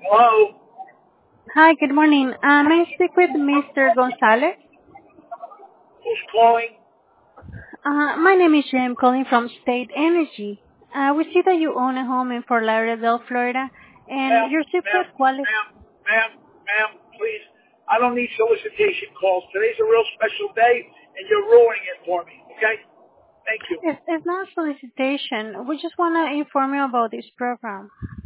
Hello? Hi, good morning. May I speak with Mr. Gonzalez? Who's calling? My name is Jim, calling from State Energy. We see that you own a home in Fort Lauderdale, Florida, and Ma'am, you're super qualified. ma'am, please. I don't need solicitation calls. Today's a real special day, and you're ruining it for me, okay? Thank you. It's not solicitation. We just want to inform you about this program.